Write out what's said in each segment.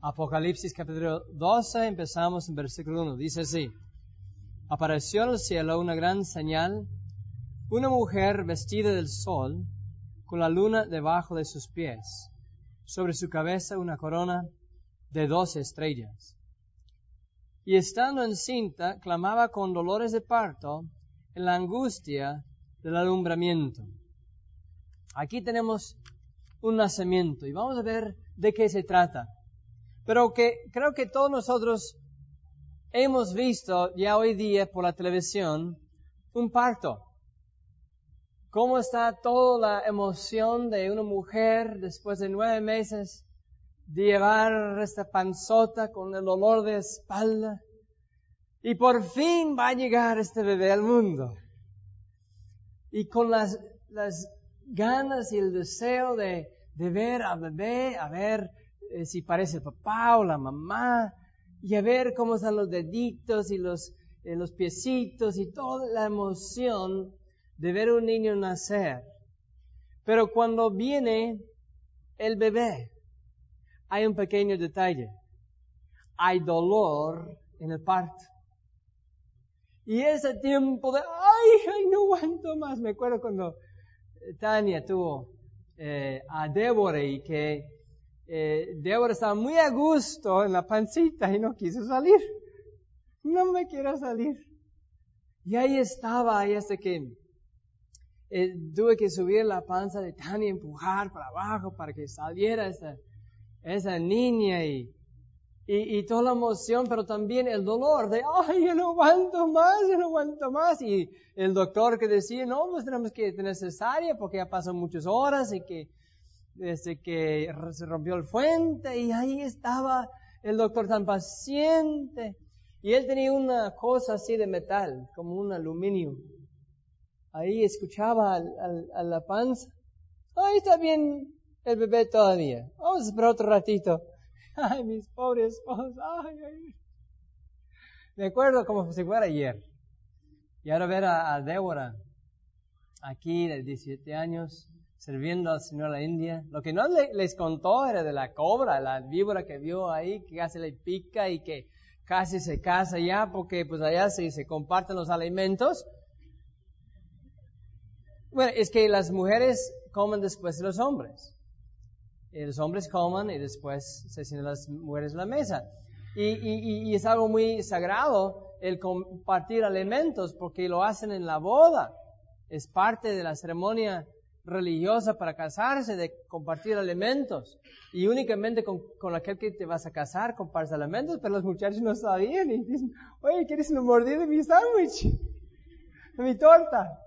Apocalipsis capítulo 12, empezamos en versículo 1. Dice así: Apareció en el cielo una gran señal, una mujer vestida del sol, con la luna debajo de sus pies, sobre su cabeza una corona de 12 estrellas. Y estando encinta, clamaba con dolores de parto en la angustia del alumbramiento. Aquí tenemos un nacimiento y vamos a ver de qué se trata. Pero creo que todos nosotros hemos visto ya hoy día por la televisión un parto. Cómo está toda la emoción de una mujer después de 9 meses de llevar esta panzota con el dolor de espalda. Y por fin va a llegar este bebé al mundo. Y con las ganas y el deseo de ver al bebé, a ver si parece el papá o la mamá, y a ver cómo están los deditos y los piecitos y toda la emoción de ver un niño nacer. Pero cuando viene el bebé, hay un pequeño detalle. Hay dolor en el parto. Y ese tiempo de, ay, no aguanto más. Me acuerdo cuando Tania tuvo a Débora y que Débora estaba muy a gusto en la pancita y no quiso salir. No me quiero salir. Y ahí estaba, ahí hasta que tuve que subir la panza de Tania y empujar para abajo para que saliera esa niña y toda la emoción, pero también el dolor de, ay, yo no aguanto más. Y el doctor que decía, no, pues tenemos que tener cesárea porque ya pasan muchas horas y que desde que se rompió el fuente, y ahí estaba el doctor tan paciente. Y él tenía una cosa así de metal, como un aluminio. Ahí escuchaba a la panza. Ay, está bien el bebé todavía. Vamos a esperar otro ratito. Ay, mis pobres esposos. Ay. Me acuerdo como si fuera ayer. Y ahora ver a Débora, aquí de 17 años, sirviendo al Señor a la India. Lo que no les contó era de la cobra, la víbora que vio ahí, que casi le pica y que casi se casa ya, porque pues allá se comparten los alimentos. Bueno, es que las mujeres comen después de los hombres. Y los hombres comen y después se sientan las mujeres en la mesa. Y es algo muy sagrado el compartir alimentos porque lo hacen en la boda. Es parte de la ceremonia religiosa para casarse, de compartir alimentos. Y únicamente con aquel que te vas a casar compartes alimentos, pero los muchachos no sabían y dicen, oye, ¿quieres una mordida de mi sándwich? De mi torta.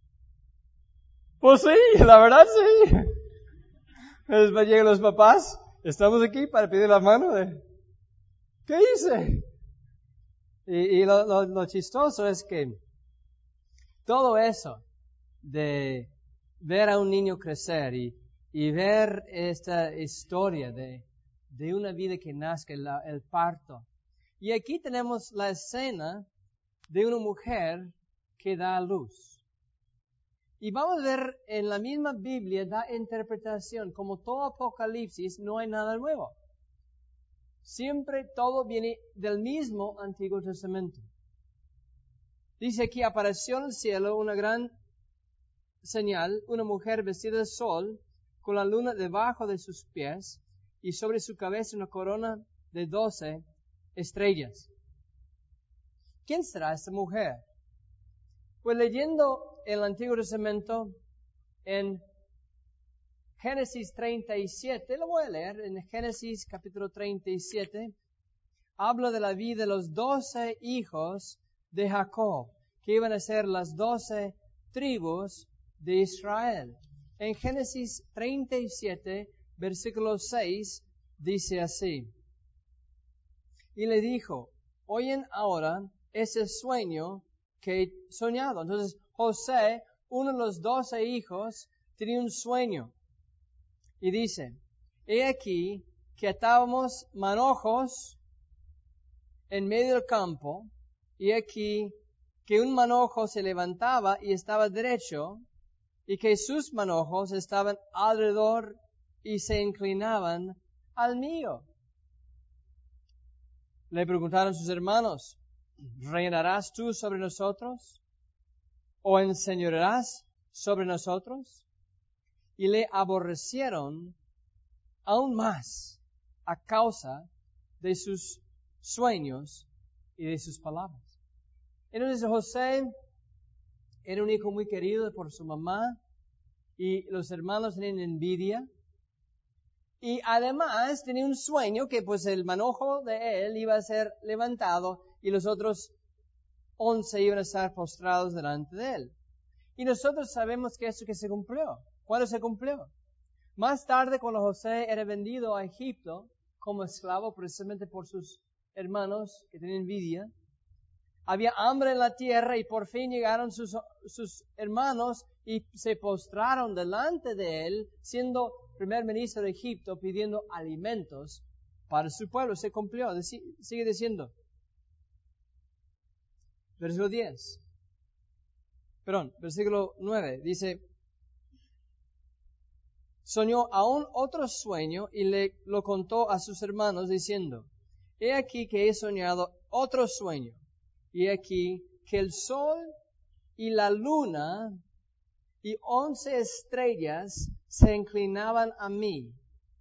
Pues sí, la verdad sí. Después llegan los papás, estamos aquí para pedir la mano de, ¿qué hice? Y lo chistoso es que todo eso de ver a un niño crecer y ver esta historia de una vida que nazca, el parto. Y aquí tenemos la escena de una mujer que da a luz. Y vamos a ver en la misma Biblia da interpretación. Como todo Apocalipsis, no hay nada nuevo. Siempre todo viene del mismo Antiguo Testamento. Dice aquí, apareció en el cielo una gran señal, una mujer vestida de sol, con la luna debajo de sus pies, y sobre su cabeza una corona de 12 estrellas. ¿Quién será esta mujer? Pues leyendo el Antiguo Testamento en Génesis 37, lo voy a leer, en Génesis capítulo 37, habla de la vida de los 12 hijos de Jacob, que iban a ser las 12 tribus de Israel. En Génesis 37, versículo 6, dice así: Y le dijo, oyen ahora ese sueño que he soñado. Entonces, José, uno de los 12 hijos, tenía un sueño. Y dice, he aquí que atábamos manojos en medio del campo, y aquí que un manojo se levantaba y estaba derecho, y que sus manojos estaban alrededor y se inclinaban al mío. Le preguntaron sus hermanos, ¿reinarás tú sobre nosotros? ¿O enseñorearás sobre nosotros? Y le aborrecieron aún más a causa de sus sueños y de sus palabras. Entonces José era un hijo muy querido por su mamá y los hermanos tenían envidia. Y además tenía un sueño que pues el manojo de él iba a ser levantado y los otros 11 iban a estar postrados delante de él. Y nosotros sabemos que eso que se cumplió. ¿Cuándo se cumplió? Más tarde, cuando José era vendido a Egipto como esclavo precisamente por sus hermanos que tenían envidia, había hambre en la tierra y por fin llegaron sus hermanos y se postraron delante de él, siendo primer ministro de Egipto, pidiendo alimentos para su pueblo. Se cumplió. Sigue diciendo. Versículo 9. Dice, soñó aún otro sueño y lo contó a sus hermanos diciendo, he aquí que he soñado otro sueño. Y aquí que el sol y la luna y 11 estrellas se inclinaban a mí.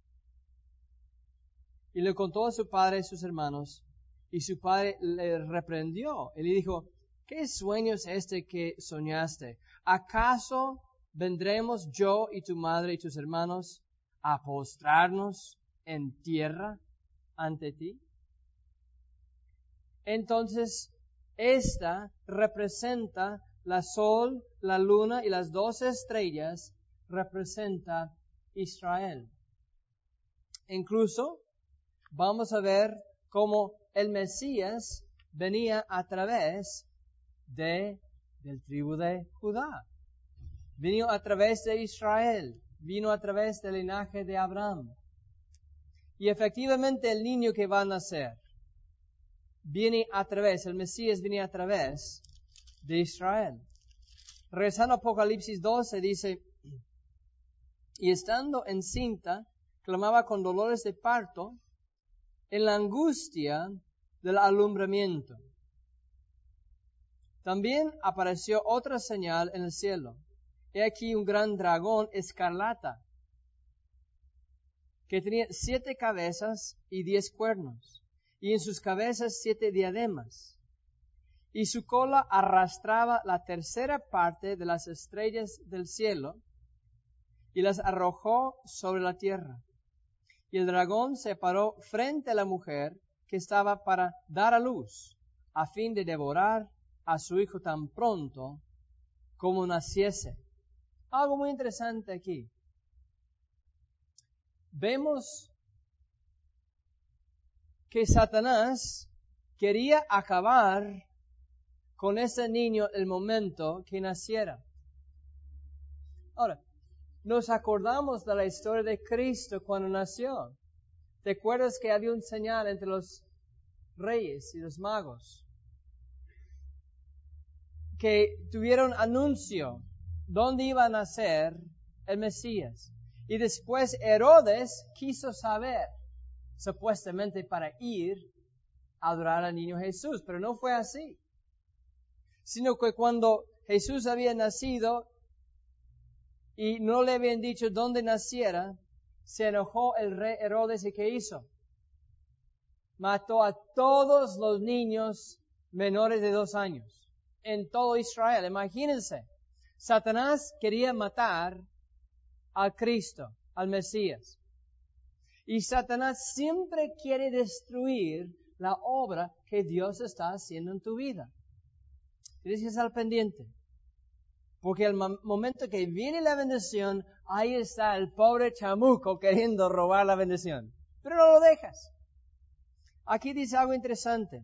Y le contó a su padre y sus hermanos, y su padre le reprendió. Y le dijo, ¿qué sueño es este que soñaste? ¿Acaso vendremos yo y tu madre y tus hermanos a postrarnos en tierra ante ti? Entonces, esta representa la sol, la luna y las 12 estrellas, representa Israel. Incluso vamos a ver cómo el Mesías venía a través del tribu de Judá. Vino a través de Israel, vino a través del linaje de Abraham. Y efectivamente el niño que va a nacer el Mesías viene a través de Israel. Regresando a Apocalipsis 12 dice, y estando encinta, clamaba con dolores de parto en la angustia del alumbramiento. También apareció otra señal en el cielo. He aquí un gran dragón escarlata, que tenía 7 cabezas y 10 cuernos, y en sus cabezas 7 diademas. Y su cola arrastraba la tercera parte de las estrellas del cielo, y las arrojó sobre la tierra. Y el dragón se paró frente a la mujer que estaba para dar a luz, a fin de devorar a su hijo tan pronto como naciese. Algo muy interesante aquí. Vemos que Satanás quería acabar con ese niño el momento que naciera. Ahora, nos acordamos de la historia de Cristo cuando nació. ¿Te acuerdas que había un señal entre los reyes y los magos? Que tuvieron anuncio dónde iba a nacer el Mesías. Y después Herodes quiso saber, supuestamente para ir a adorar al niño Jesús, pero no fue así. Sino que cuando Jesús había nacido y no le habían dicho dónde naciera, se enojó el rey Herodes y ¿qué hizo? Mató a todos los niños menores de 2 años en todo Israel. Imagínense, Satanás quería matar al Cristo, al Mesías. Y Satanás siempre quiere destruir la obra que Dios está haciendo en tu vida. Tienes que estar al pendiente. Porque al momento que viene la bendición, ahí está el pobre chamuco queriendo robar la bendición. Pero no lo dejas. Aquí dice algo interesante.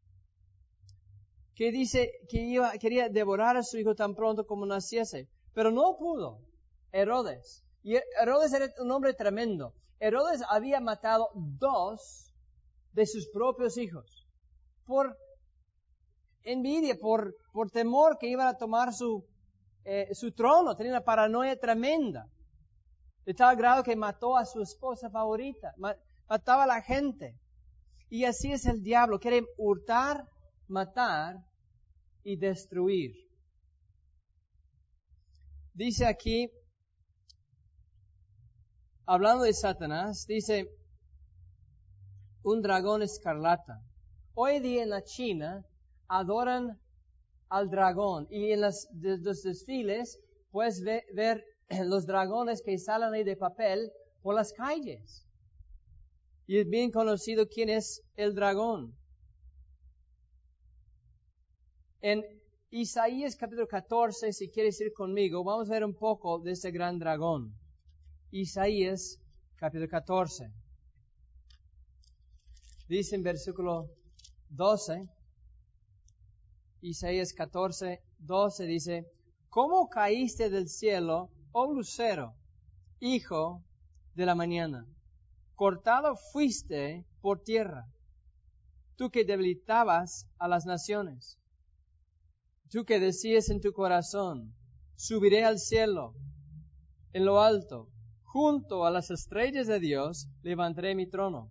Que dice que quería devorar a su hijo tan pronto como naciese. Pero no pudo. Herodes. Y Herodes era un hombre tremendo. Herodes había matado 2 de sus propios hijos. Por envidia, por temor que iban a tomar su trono. Tenía una paranoia tremenda. De tal grado que mató a su esposa favorita. Mataba a la gente. Y así es el diablo, quiere hurtar, matar y destruir. Dice aquí, hablando de Satanás, dice, un dragón escarlata. Hoy día en la China adoran al dragón y en los desfiles puedes ver los dragones que salen ahí de papel por las calles. Y es bien conocido quién es el dragón. En Isaías capítulo 14, si quieres ir conmigo, vamos a ver un poco de ese gran dragón. Isaías capítulo 14. Dice en versículo 12, Isaías 14, 12 dice, ¿cómo caíste del cielo, oh lucero, hijo de la mañana? Cortado fuiste por tierra, tú que debilitabas a las naciones. Tú que decías en tu corazón, subiré al cielo, en lo alto, junto a las estrellas de Dios, levantaré mi trono.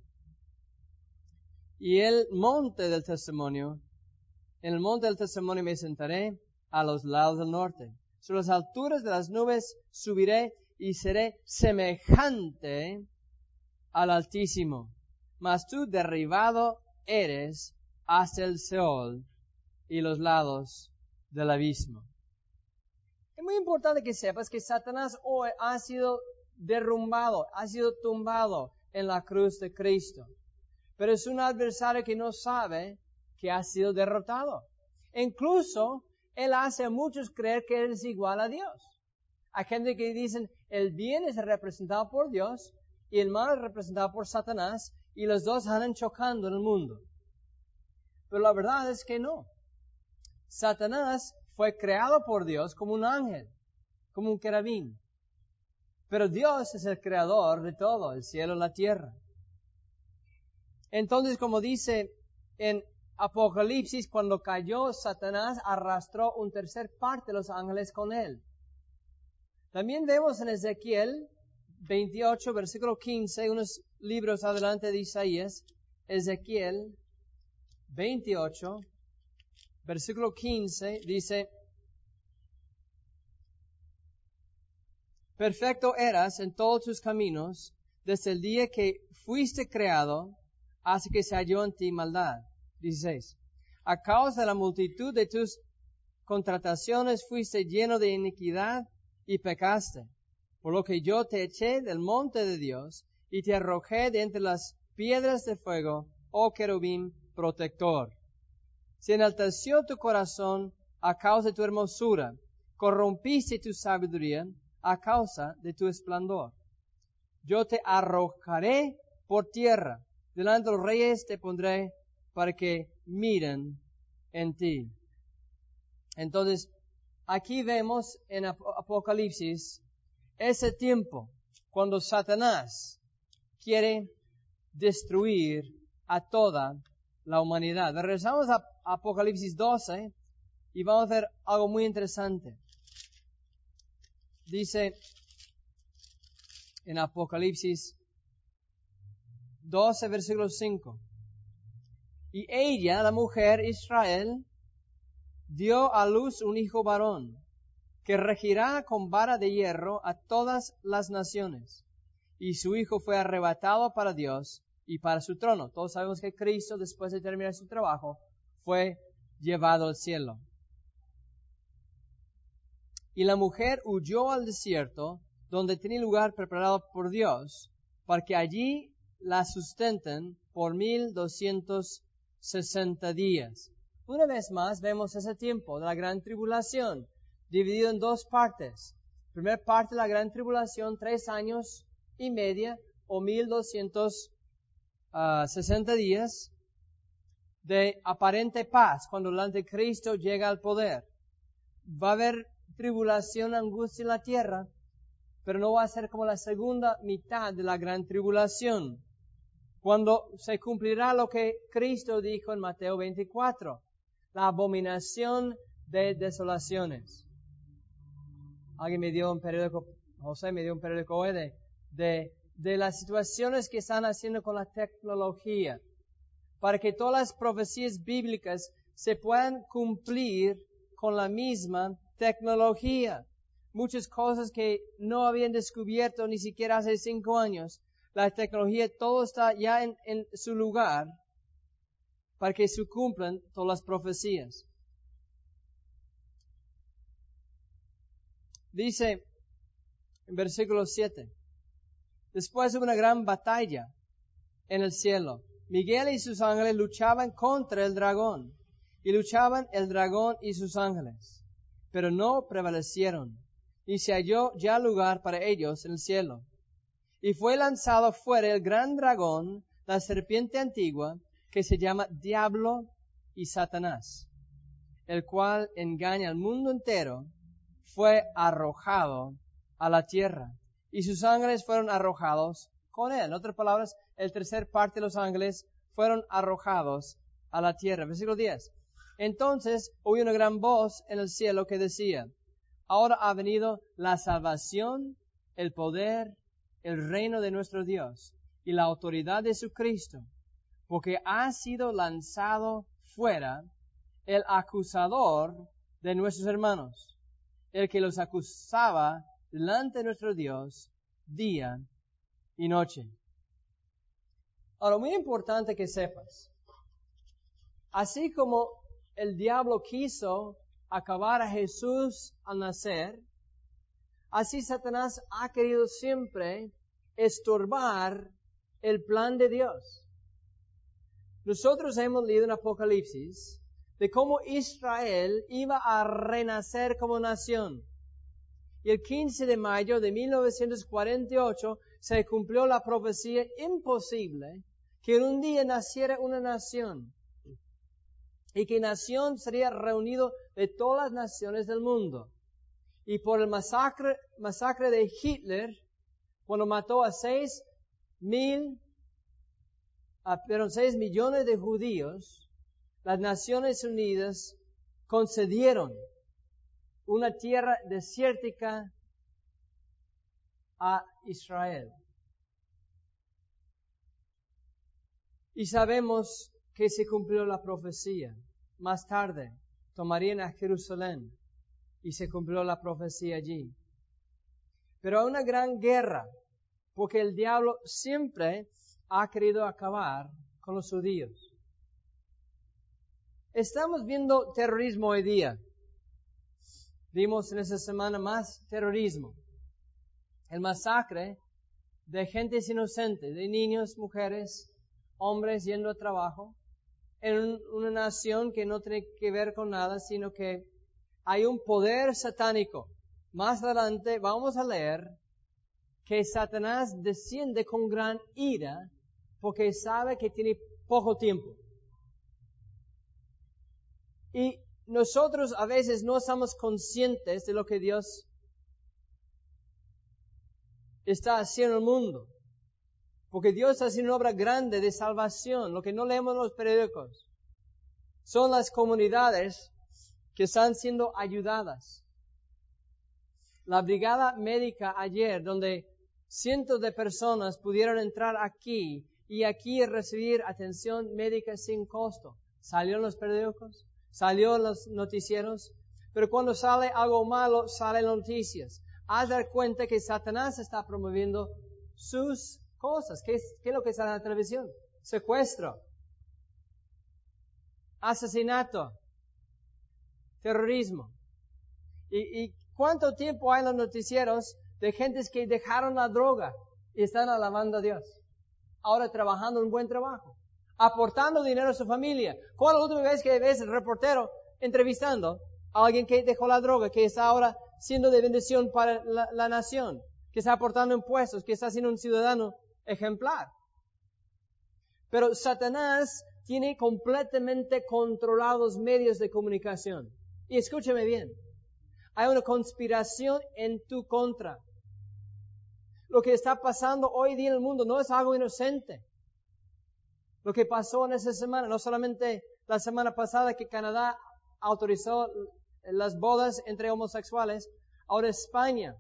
Y el monte del testimonio, en el monte del testimonio me sentaré a los lados del norte. Sobre las alturas de las nubes subiré y seré semejante al Altísimo. Mas tú derribado eres hasta el Seol y los lados del abismo. Es muy importante que sepas que Satanás hoy ha sido derrumbado, ha sido tumbado en la cruz de Cristo. Pero es un adversario que no sabe que ha sido derrotado. Incluso, él hace a muchos creer que él es igual a Dios. Hay gente que dicen, el bien es representado por Dios y el mal es representado por Satanás y los dos andan chocando en el mundo. Pero la verdad es que no. Satanás fue creado por Dios como un ángel, como un querubín. Pero Dios es el creador de todo, el cielo y la tierra. Entonces, como dice en Apocalipsis, cuando cayó Satanás, arrastró un tercer parte de los ángeles con él. También vemos en Ezequiel 28, versículo 15, unos libros adelante de Isaías, Ezequiel 28, versículo 15, dice, perfecto eras en todos tus caminos, desde el día que fuiste creado, hasta que se halló en ti maldad. 16. A causa de la multitud de tus contrataciones fuiste lleno de iniquidad y pecaste. Por lo que yo te eché del monte de Dios y te arrojé de entre las piedras de fuego, oh querubín protector. Se enalteció tu corazón a causa de tu hermosura, corrompiste tu sabiduría a causa de tu esplendor. Yo te arrojaré por tierra, delante de los reyes te pondré para que miren en ti. Entonces, aquí vemos en Apocalipsis ese tiempo cuando Satanás quiere destruir a toda la humanidad. Regresamos a Apocalipsis 12 y vamos a ver algo muy interesante. Dice en Apocalipsis 12, versículo 5. Y ella, la mujer Israel, dio a luz un hijo varón, que regirá con vara de hierro a todas las naciones. Y su hijo fue arrebatado para Dios y para su trono. Todos sabemos que Cristo, después de terminar su trabajo, fue llevado al cielo. Y la mujer huyó al desierto, donde tenía lugar preparado por Dios, para que allí la sustenten por 1260 días. Una vez más vemos ese tiempo de la gran tribulación, dividido en dos partes. Primera parte de la gran tribulación, 3 años y medio, o 1260 días, de aparente paz, cuando el anticristo llega al poder. Va a haber tribulación, angustia en la tierra, pero no va a ser como la segunda mitad de la gran tribulación, cuando se cumplirá lo que Cristo dijo en Mateo 24, la abominación de desolaciones. Alguien me dio un periódico, José me dio un periódico hoy de las situaciones que están haciendo con la tecnología para que todas las profecías bíblicas se puedan cumplir con la misma tecnología. Muchas cosas que no habían descubierto ni siquiera hace 5 años. La tecnología, todo está ya en su lugar para que se cumplan todas las profecías. Dice en versículo 7, después hubo una gran batalla en el cielo. Miguel y sus ángeles luchaban contra el dragón, y luchaban el dragón y sus ángeles, pero no prevalecieron, y se halló ya lugar para ellos en el cielo. Y fue lanzado fuera el gran dragón, la serpiente antigua, que se llama Diablo y Satanás, el cual engaña al mundo entero, fue arrojado a la tierra, y sus ángeles fueron arrojados con él. En otras palabras, el tercer parte de los ángeles fueron arrojados a la tierra. Versículo 10. Entonces oí una gran voz en el cielo que decía, ahora ha venido la salvación, el poder, el reino de nuestro Dios y la autoridad de su Cristo, porque ha sido lanzado fuera el acusador de nuestros hermanos, el que los acusaba delante de nuestro Dios día y noche. Ahora, muy importante que sepas, así como el diablo quiso acabar a Jesús al nacer, así Satanás ha querido siempre estorbar el plan de Dios. Nosotros hemos leído en Apocalipsis de cómo Israel iba a renacer como nación. Y el 15 de mayo de 1948 se cumplió la profecía imposible que en un día naciera una nación. Y que nación sería reunido de todas las naciones del mundo. Y por el masacre de Hitler, cuando mató a 6 millones de judíos, las Naciones Unidas concedieron una tierra desértica a Israel. Y sabemos que se cumplió la profecía. Más tarde tomarían a Jerusalén y se cumplió la profecía allí. Pero hay una gran guerra, porque el diablo siempre ha querido acabar con los judíos. Estamos viendo terrorismo hoy día. Vimos en esta semana más terrorismo. El masacre de gentes inocentes, de niños, mujeres, hombres yendo a trabajo, en una nación que no tiene que ver con nada, sino que hay un poder satánico. Más adelante vamos a leer que Satanás desciende con gran ira porque sabe que tiene poco tiempo. Y nosotros a veces no estamos conscientes de lo que Dios está haciendo en el mundo. Porque Dios está haciendo una obra grande de salvación. Lo que no leemos en los periódicos son las comunidades que están siendo ayudadas. La brigada médica ayer, donde cientos de personas pudieron entrar aquí y aquí recibir atención médica sin costo. Salió en los periódicos, salió en los noticieros, pero cuando sale algo malo, salen noticias. Haz dar cuenta que Satanás está promoviendo sus cosas. ¿Qué es lo que sale en la televisión? Secuestro, asesinato, terrorismo. ¿Y cuánto tiempo hay en los noticieros de gentes que dejaron la droga y están alabando a Dios? Ahora trabajando un buen trabajo, aportando dinero a su familia. ¿Cuándo es la última vez que ves el reportero entrevistando a alguien que dejó la droga, que está ahora siendo de bendición para la nación, que está aportando impuestos, que está siendo un ciudadano ejemplar? Pero Satanás tiene completamente controlados medios de comunicación. Y escúchame bien, hay una conspiración en tu contra. Lo que está pasando hoy día en el mundo no es algo inocente. Lo que pasó en esa semana, no solamente la semana pasada que Canadá autorizó las bodas entre homosexuales, ahora España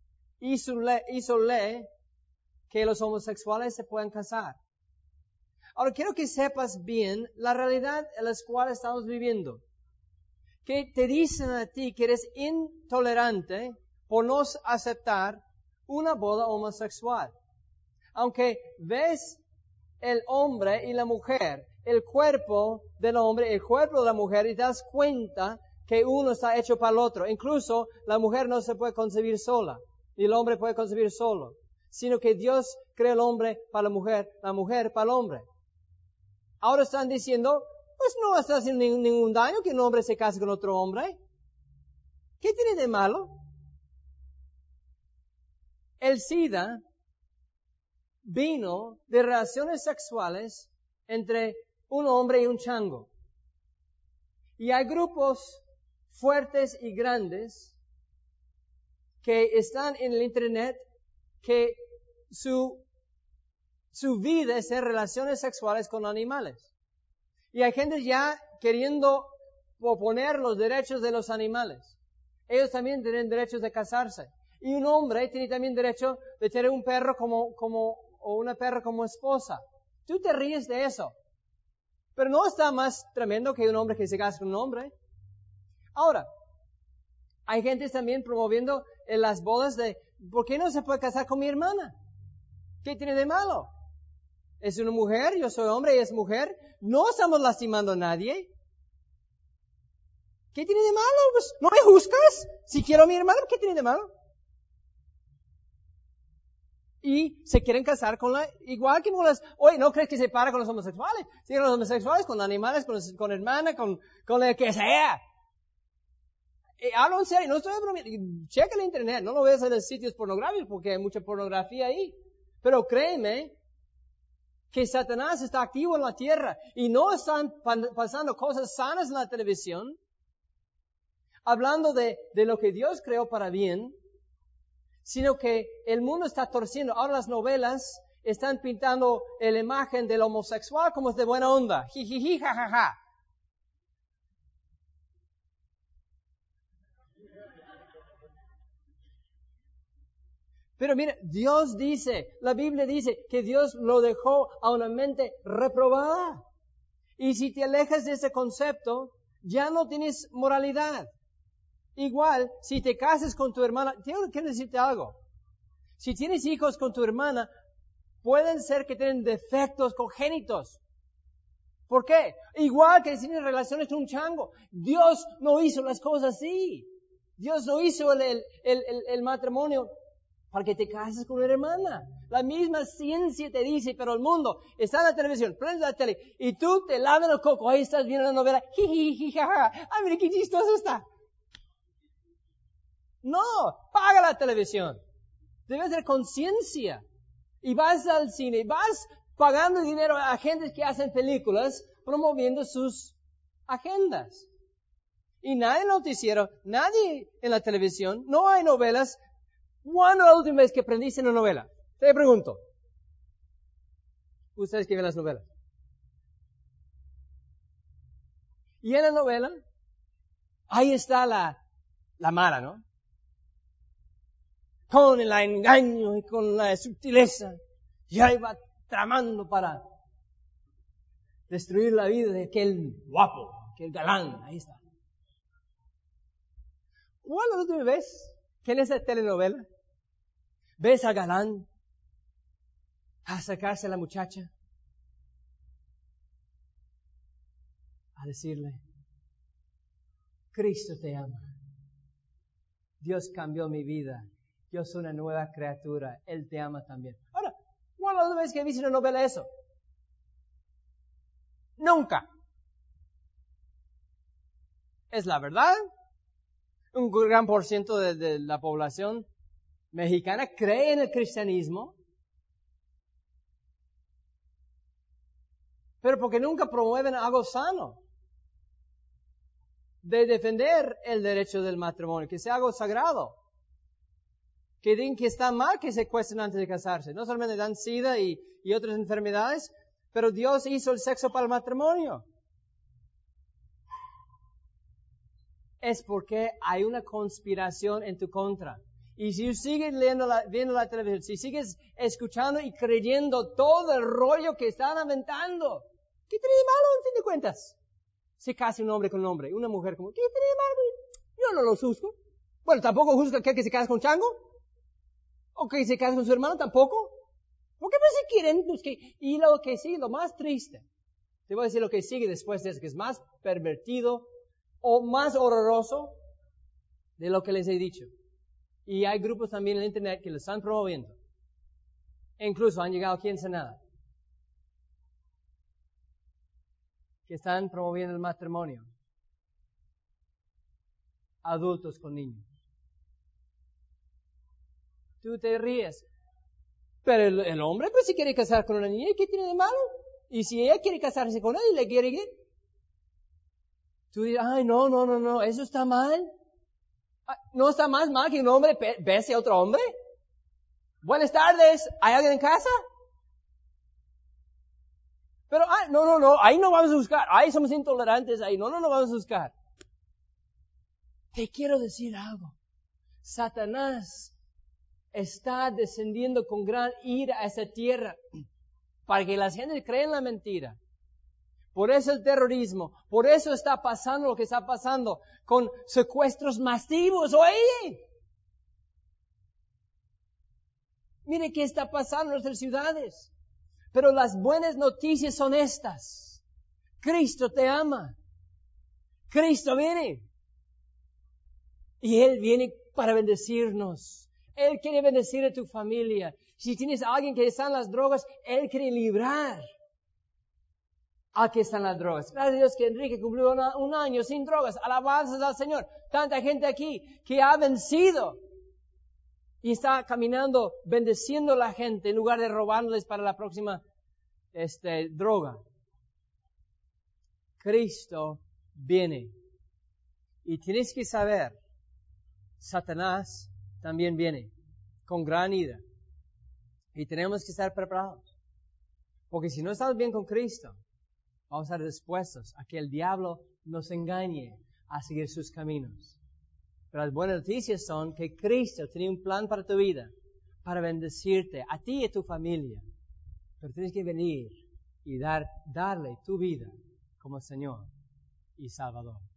hizo ley que los homosexuales se puedan casar. Ahora quiero que sepas bien la realidad en la cual estamos viviendo. Que te dicen a ti que eres intolerante por no aceptar una boda homosexual. Aunque ves el hombre y la mujer, el cuerpo del hombre, el cuerpo de la mujer, y te das cuenta que uno está hecho para el otro. Incluso la mujer no se puede concebir sola, y el hombre puede concebir solo, sino que Dios creó el hombre para la mujer para el hombre. Ahora están diciendo, pues no está haciendo ningún daño que un hombre se case con otro hombre. ¿Qué tiene de malo? El SIDA vino de relaciones sexuales entre un hombre y un chango. Y hay grupos fuertes y grandes que están en el Internet que su vida es en relaciones sexuales con animales. Y hay gente ya queriendo oponer los derechos de los animales. Ellos también tienen derechos de casarse. Y un hombre tiene también derecho de tener un perro o una perra como esposa. Tú te ríes de eso. Pero no está más tremendo que un hombre que se casa con un hombre. Ahora, hay gente también promoviendo en las bodas de, ¿por qué no se puede casar con mi hermana? ¿Qué tiene de malo? Es una mujer, yo soy hombre y es mujer. No estamos lastimando a nadie. ¿Qué tiene de malo? Pues no me juzgas. Si quiero a mi hermana, ¿qué tiene de malo? Y se quieren casar igual que oye, ¿no crees que se para con los homosexuales? Sí, con los homosexuales, con animales, con hermana, con el que sea. Hablo en serio, no estoy bromeando. Checa el internet, no lo veas en los sitios pornográficos porque hay mucha pornografía ahí. Pero créeme que Satanás está activo en la tierra y no están pasando cosas sanas en la televisión, hablando de lo que Dios creó para bien, sino que el mundo está torciendo. Ahora las novelas están pintando la imagen del homosexual como es de buena onda. Jijiji, jajaja. Pero mira, Dios dice, la Biblia dice que Dios lo dejó a una mente reprobada. Y si te alejas de ese concepto, ya no tienes moralidad. Igual, si te casas con tu hermana, tengo que decirte algo. Si tienes hijos con tu hermana, pueden ser que tienen defectos congénitos. ¿Por qué? Igual que si tienes relaciones con un chango. Dios no hizo las cosas así. Dios no hizo el matrimonio para que te cases con una hermana. La misma ciencia te dice, pero el mundo está en la televisión, prende la tele, y tú te lavas el coco, ahí estás viendo la novela, jiji, jaja, ¡ay, mira qué chistoso está! No, paga la televisión. Debes tener conciencia. Y vas al cine, vas pagando dinero a gente que hacen películas, promoviendo sus agendas. Y nadie en el noticiero, nadie en la televisión, no hay novelas. ¿Cuándo la última vez que aprendiste una novela? Te pregunto. Ustedes que ven las novelas. Y en la novela, ahí está la mala, ¿no? Con el engaño y con la sutileza. Y ahí va tramando para destruir la vida de aquel guapo, aquel galán. Ahí está. ¿Cuándo la última vez que en esa telenovela ves al galán acercarse a la muchacha a decirle, Cristo te ama, Dios cambió mi vida, yo soy una nueva criatura, Él te ama también? Ahora, ¿cuándo la vez que viste una novela eso? Nunca. Es la verdad. Un gran por ciento de la población mexicana cree en el cristianismo, pero porque nunca promueven algo sano de defender el derecho del matrimonio, que sea algo sagrado, que digan que está mal que se cuesten antes de casarse. No solamente dan SIDA y otras enfermedades, pero Dios hizo el sexo para el matrimonio. Es porque hay una conspiración en tu contra. Y si sigues viendo la televisión, si sigues escuchando y creyendo todo el rollo que están aventando, ¿qué tiene de malo en fin de cuentas? Se casa un hombre con un hombre, una mujer con... ¿Qué tiene de malo? Yo no lo juzgo. Bueno, tampoco juzgo aquel que se casa con chango. O que se casa con su hermano, tampoco. Porque pues si quieren, pues que... Y lo que sigue, lo más triste, te voy a decir lo que sigue después de eso, que es más pervertido o más horroroso de lo que les he dicho. Y hay grupos también en el internet que lo están promoviendo. E incluso han llegado aquí en Ensenada, que están promoviendo el matrimonio. Adultos con niños. Tú te ríes. Pero el hombre pues si quiere casar con una niña, ¿qué tiene de malo? Y si ella quiere casarse con él y le quiere ir, tú dices, ay, no, eso está mal. ¿No está más mal que un hombre bese a otro hombre? Buenas tardes, ¿hay alguien en casa? Pero, no, ahí no vamos a buscar. Ahí somos intolerantes, ahí no vamos a buscar. Te quiero decir algo. Satanás está descendiendo con gran ira a esa tierra para que la gente crea en la mentira. Por eso el terrorismo, por eso está pasando lo que está pasando con secuestros masivos. Oye, mire qué está pasando en nuestras ciudades. Pero las buenas noticias son estas. Cristo te ama. Cristo viene. Y Él viene para bendecirnos. Él quiere bendecir a tu familia. Si tienes a alguien que está en las drogas, Él quiere librar a que están las drogas. Gracias a Dios que Enrique cumplió un año sin drogas. Alabanzas al Señor. Tanta gente aquí que ha vencido y está caminando bendeciendo a la gente en lugar de robándoles para la próxima droga. Cristo viene. Y tienes que saber, Satanás también viene con gran ira. Y tenemos que estar preparados. Porque si no estamos bien con Cristo, vamos a estar dispuestos a que el diablo nos engañe a seguir sus caminos. Pero las buenas noticias son que Cristo tiene un plan para tu vida, para bendecirte, a ti y a tu familia. Pero tienes que venir y darle tu vida como Señor y Salvador.